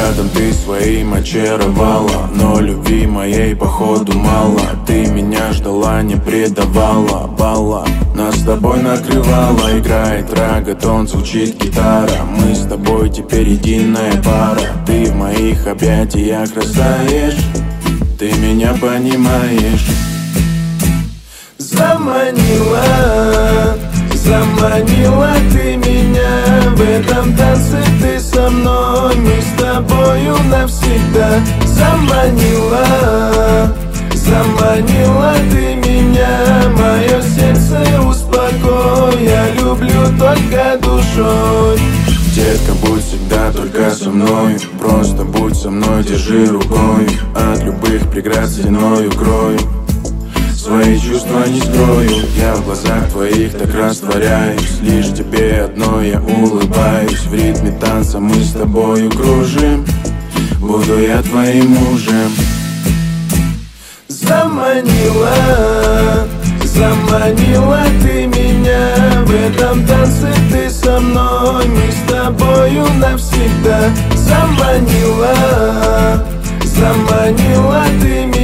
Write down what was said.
взглядом ты своим очаровала, но любви моей походу мало. Ты меня ждала, не предавала, балла нас с тобой накрывала. Играет рагатон, звучит гитара, мы с тобой теперь единая пара. Ты в моих объятиях растаешь, ты меня понимаешь. Заманила, заманила ты меня в этом танце, ты со мной, мы с тобою навсегда. Заманила, заманила ты меня, мое сердце успокой, я люблю только душой. Детка, будь всегда только со мной, просто будь со мной, держи рукой. От любых преград стеной укрою, свои чувства не скрою. Я в глазах твоих так растворяюсь, лишь тебе одной я улыбаюсь. В ритме танца мы с тобою кружим, буду я твоим мужем. Заманила, заманила ты меня в этом танце, ты со мной, мы с тобою навсегда. Заманила, заманила ты меня.